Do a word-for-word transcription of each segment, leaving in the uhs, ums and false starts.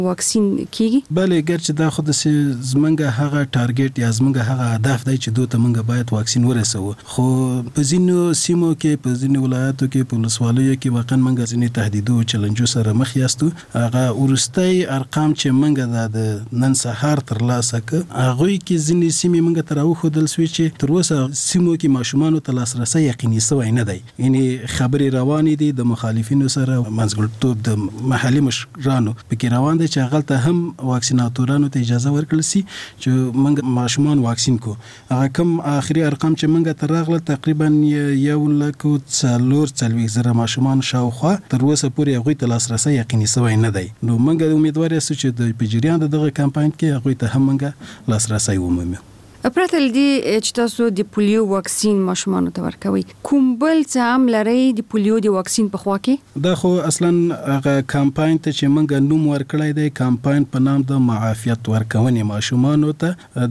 واکسین کیږي؟ بله ګرچې دا خو د زمونږ هغه ټارګټ یا زمونږ هغه هدف دی چې دوی ته مونږ باید واکسین ورسوو، خو په ځینو سیمو کې په ځینو ولایاتو کې په ولسوالیو کې واقعا مونږ ځینې تهدیدو چلنجو سره مخ یاستو. هغه ورستۍ ارقام چې مونږ د نن سهار ترلاسه کړ هغوی کې ځینې سیمې مونږ ته راوښودل سوې چې تر اوسه سیمو کې ماشومانو ته لاسرسی یقیني سوی نه دی. یعنې خبرې روانې دي د مخالفینو سره، منځګړیتوب د محلي مشرانو پکې روان دی چې هغلته هم واکسیناتورانو ته اجازه ورکړل سي چې مونږ ماشومان واکسین کو. هغه کم آخري ارقام چې مونږ ته راغله تقریبا یو لک څلور څلوېښت زره ماشومان شاوخوا تر اوسه پورې هغوی ته لاسرسی یقیني سوی نه دی. نو مونږ امیدوار یاستو چې د په جریان د دغه کمپاین کې هغوی ته هم مونږ لاسرسی ومومو. پرته له دې چې تاسو د پولیو واکسین ماشومانو ته ورکوي، کوم بل څه هم لرئ د پولیو د واکسین په خوا کې؟ دا خو اصلا هغه کمپاین ته چې مونږ نوم ورکړی دی کمپاین په نام د معافیت ورکونې ماشومانو ته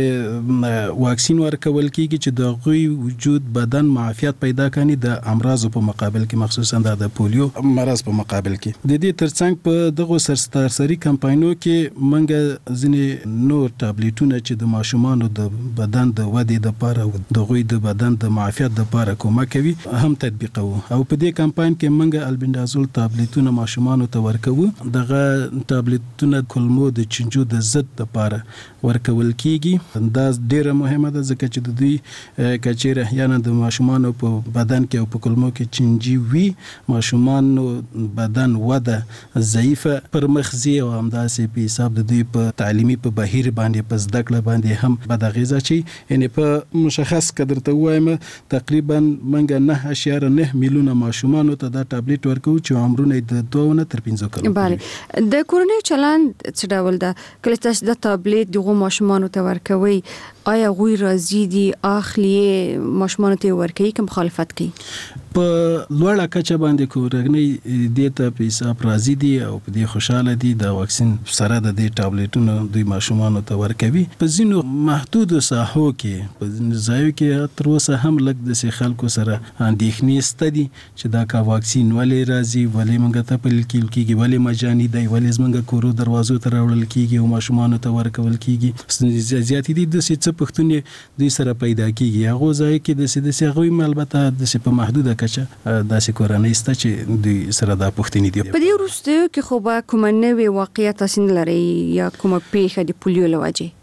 د واکسین ورکول کیږي چې د هغوی وجود بدن معافیت پیدا کړي د امراضو په مقابل کې، مخصوصا د پولیو مرض په مقابل کې. د دې ترڅنګ په دغه سرسري کمپاینونو کې مونږ ځینې نور ټابلیټونه چې د ماشومانو د بدن د ودې د لپاره او د غوی د بدن د معافیت د لپاره کومک کوي هم تطبیقو. او په دې کمپاین کې موږ البندازول ټابلیټونه ماشومانو ته ورکوو. دغه ټابلیټونه کولمو د چنجو د ضد لپاره ورکول کیږي. دا ډیره مهمه ده ځکه چې د دوی کچېره احیانا د ماشومانو په بدن کې او په کولمو کې چنجي وي، ماشومانو بدن وده ضعیفه پر مخزي او همداسې په حساب د دوی په تعلیمي په بهیر باندې په زده کړه باندې هم بد اغیزه چی. یعنی په مشخص قدر ته وایم تقریبا منګه نه اشاره نه میلیونه ماشومانو ته دا ټابلیټ ورکو چې عمرونه د دوه نه تر پنځه کلونو. بله د کورونی چلند څه ډول ده؟ کله چې د ټابلیټ دغه ماشومانو ته ورکوي آیا غوی راضی دي اخلي ماشومانو ته ورکوي که مخالفت کوي؟ په لوړه کچه باندې کورنۍ دې ته په حساب راضی دي او په دې خوشاله دي د واکسین سره د دې ټابلیټونو دوی ماشومانو ته ورکوي. په ځینو محدود ساحو کې په ځینو ځایو کې تر اوسه هم لږ د خلکو سره اندېښنې شته دي چې دا کا واکسین ولې راځي، ولې موږ ته په لیکل کېږي، ولې مجاني دی، ولې زموږ کورو دروازو ته راوړل کېږي او ماشومانو ته ورکول کېږي. زیاتې دي د څه پښتونې دوی سره پیدا کېږي. هغه ځای کې د څه د څه غوي البته د په محدوده کچه داسې کورنۍ شته چې دوی سره دا پښتني دي. په دې وروستیو کې خو به کومه نوې واقعیت تاسو نه لرئ یا کومه پیښه د پولیو له وجې؟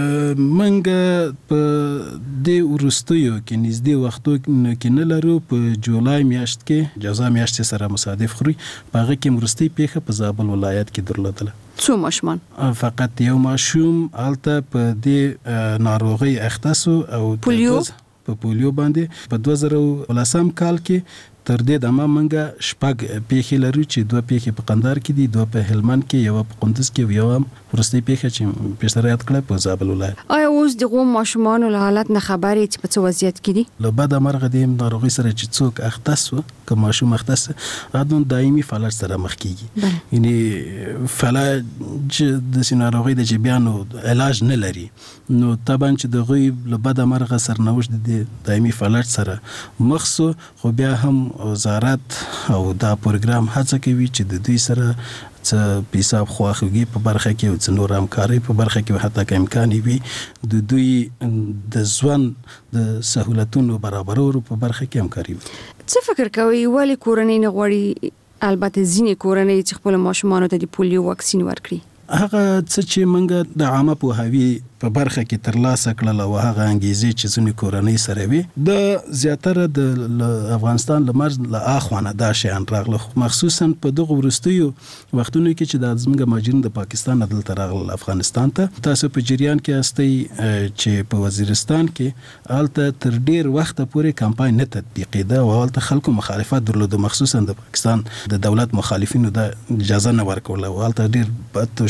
منګه په دې وروستیو کې نږدې وختو کې نه لرو. په جولای میاشت کې جزا میاشت سره مصادف خوري په هغه کې مرستي پیښه په زابل ولایت کې درلودله. څو ماشومان؟ فقط یو ماشوم الته په دې ناروغي اختصو او پولیو په پولیو باندې په دوه زره ولسم کال کې تر دې دمه منګه شپږ پیښې لرو چې دوه پیښې په قندهار کې دي، دوه په هلمند کې، یو په کندز کې، یو هم ورستۍ پیښه چې پیشتر یاد کړه په زابل ولایت. آیا اوس دغه ماشومانو له حالت نه خبرې چې په څه وضعیت کې دي؟ له بده مرغه د ناروغي سره چې څوک اختص و که ماشوم اختص غدون دایمي فلج سره مخ کیږي. یعنی فلج د ناروغي د جبیانو علاج نه لري، نو طبعا چې دغه له بده مرغه سرنوشت د دایمي فلج سره مخ سو. خو بیا هم وزارت او دا پروګرام هڅه کوي چې د دوی سره څه په حساب خواخوږي په برخه کې او څه نور همکاري په برخه کې حتی که امکان وي د دوی د ژوند د سہولتونو برابرولو په برخه کې همکاري وي. څه فکر کوي ولې کورنۍ نه غواړي البته ځینې کورنۍ چې خپل ماشومانو ته د پولیو واکسین ورکړي؟ هغه څه چې موږ د عامه پوهاوي په برخه کې ترلاسه کړل او هغه انګیزې چې ځینې کورنۍ سره وي د زیاتره د افغانستان له مرز له اخوانه دا شیان راغله، مخصوصا په دغه وروستیو وختونو کې چې د زموږ مهاجرین د پاکستان نه دلته راغلل افغانستان ته. تاسو په جریان کې استئ چې په وزیرستان کې الته تر ډیر وخت پورې کمپاین نه تطبیقېده او الته خلکو مخالفت درلوده، مخصوصا د پاکستان د دولت مخالفینو د اجازه نه ورکوله او الته ډیر بد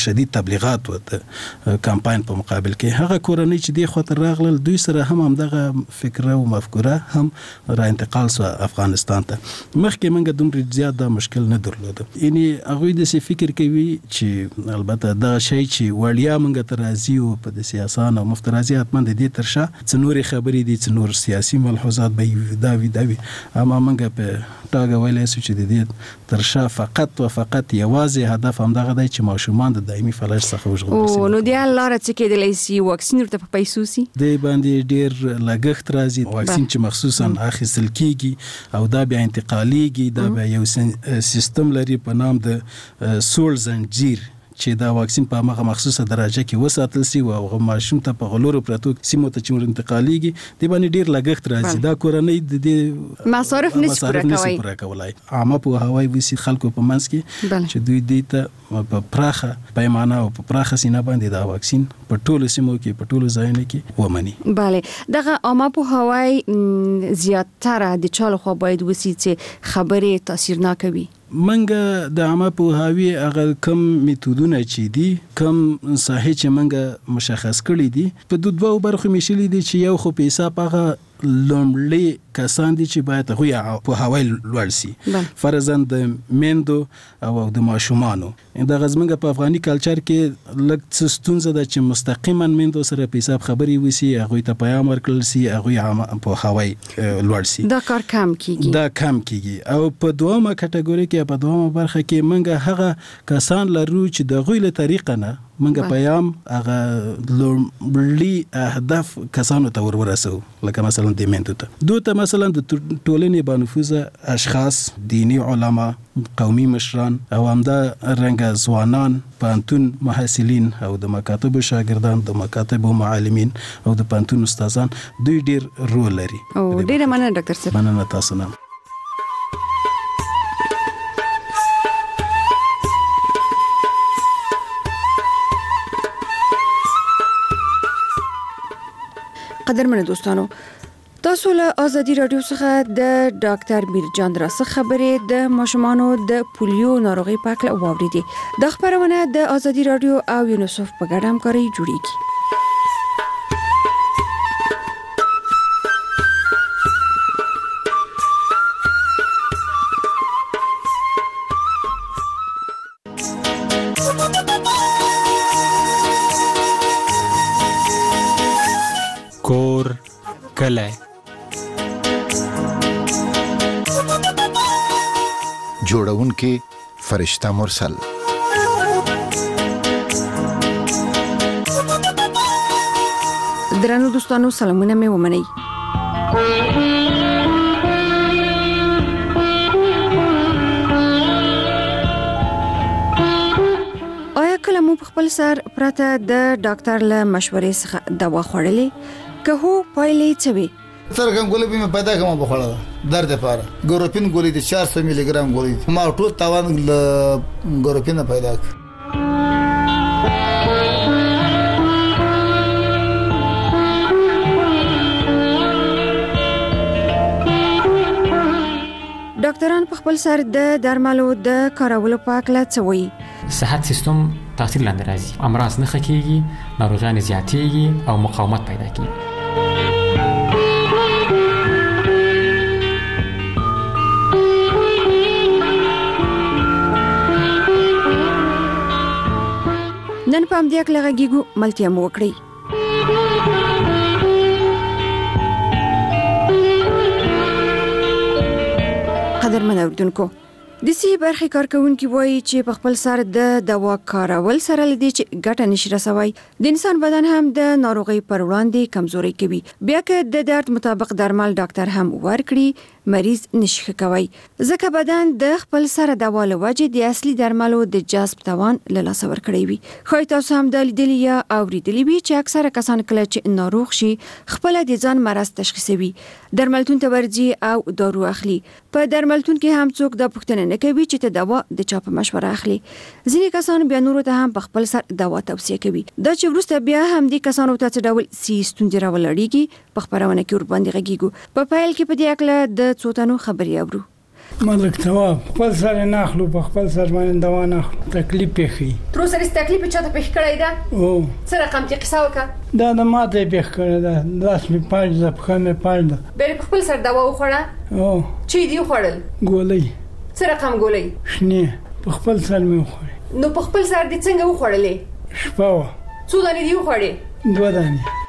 شدید تبلیغات و د کمپاین په مقابل کې هغه کورنۍ چې دی خاطر راغلل دوی سره هم همدغه فکر او مفکوره هم را انتقال سو افغانستان ته. مخکې موږ دومره زیات دا مشکل نه درلود. یعنی هغه د سی فکر کوي چې البته دا شی چې وړیا موږ ته راځي او په د سیاسان او مفترضي اتمن د دې ترشا څنوري خبرې دي څنور سیاسي ملحوظات به دا وی دا وی اما موږ په تاګه ویلې چې د دې ترشا فقط او فقط یوازې هدف هم دغه دی چې ماشومان د دایمي فلج څخه وژغورل او نو دی الله را چې کېدلی سي واکسین ورته په پیسو سي دی باندې ډیر لګښت راځي واکسین چې مخصوصا اخیستل کیږي او دا بیا انتقالیږي دا بیا یو سیستم لري په نام د سول زنجیر چې دا واکسین په هغه مخصوصه درجه کې وساتل سي او هغه ماشوم ته په غلورو پراتو سیمو ته چې انتقالیږي دی باندې ډیر لګښت راځي دا کورنۍ د دې مصارف نشي پوره کولای عامه په هوای وسی خلکو په منځ کې چې دوی دې ته په پراخه پیمانه او په پراخه سینه باندې دا واکسین په ټولو سیمو کې په ټولو ځایونو کې ومني. bale دغه عامه په هوای زیاتره د چالو خو باید وسی چې خبره تاثیرناک وي. منګه د عامه په هاوی هغه کم میتودونه چې دي کم صحیح چې منګه مشخص کړی دي په دوه برخو میشلې دي چې یو خو په حساب هغه لومړی کسان دي چې باید هغه په هوای لوړ سي فرضاً د میندو او د ماشومانو. د غزمنګ په افغاني کلچر کې لږ ستونزه ده چې مستقیما میندو سره په حساب خبري وسی هغه ته پیغام ورکړل سي هغه په هوای لوړ سي دا کار کم کیږي دا کم کیږي او په دوامه کټګوري کې په دوامه برخه کې منګه هغه کسان لرو چې د غویله طریقه نه منګه پیغام هغه لومړی هدف کسانو ته ورورسو لکه مثلا د میندو ته دوته مثلا د ټولنې بانفوذه اشخاص دینی علما قومي مشران او همدا رنګ ځوانان پانتون محصلین او د مکاتب شاګردان د مکاتب معلمین او د پانتون استادان دوی ډیر رول لري. او ډیر مننه ډاکټر صاحب. مننه تاسو نه. قدرمن دوستانو تاسو له ازادي رادیو څخه د ډاکټر میرجان راسه خبرې د ماشومانو د پولیو ناروغي په اړه واوریدي. د خبرونه د ازادي رادیو او یونیسف په ګډه همکاري جوړیږي. کور کله جوړون کې فرشتہ مرسل درنو دوستانو سلامونه مې ومنئ. آیا کله مو په خپل سر پرته د ډاکټر له مشورې څخه دوا خوړلې؟ که هو پایلې څه وي؟ څرګند ګولې به پیدا کوم په خوړه درد لپاره ګوروپین ګولې د چهارسو ملي ګرام ګولې ما ټول تاوان ل ګوروپین پیدا ک. ډاکټران په خپل سر د درملو د کارولو په اړه څه وایي؟ صحت سیستم تاثیر لاندې راځي، امراض نه ښه کېږي، ناروغیان زیاتېږي او مقاومت پیدا کېږي. نن په همدې اړه غږیږو ملتیا مو وکړئ. قدرمن اوریدونکو د سی برخې کارکونکو وایي چې په خپل سر د دوا کارول سره لدی چې ګټه نشي رسوي د انسان بدن هم د ناروغي پر وړاندې کمزوري کوي. بیا که د درد مطابق درمل ډاکټر هم ورکړي مریض نشي کوي ځکه بدن د خپل سره دوا لوجه د اصلي درملو د جذب توان له لاس ور کړی وي. خو تاسو هم د لیدلی یا اوریدلی وي چې اکثره کسان کله چې ناروغ شي خپل د ځان مرض تشخیصوي، درملتون ته ورځي او دارو اخلي. په درملتون کې هم څوک د پوښتنه نه کوي چې ته دوا د چا په مشوره اخلي. ځینې کسان بیا نورو ته هم په خپل سر دوا توصیه کوي. دا چې ورسته بیا هم د کسانو ته څه ډول سی ستونزې راولړيږي په خبرونه کې ور باندې غږیږو. په پایل کې په دې اړه د څو تنو خبري اورو. ملک ثواب خپل سره نه اخلو په خپل سر باندې دوا نه اخلو تکلیف پیخي تر اوسه هیڅ تکلیف چاته پیښ کړی ده او څه رقم کې قصه وکړه دا د ماته پیښ کړی ده لاس می پاج ده په مې پاج ده بل په خپل سر دوا وخوړه او چې دی خوړل ګولۍ څه رقم ګولۍ شنه په خپل سر مې وخوړې نو په خپل سر دې څنګه وخوړلې شپه څو دانې دی وخوړې دوه دانې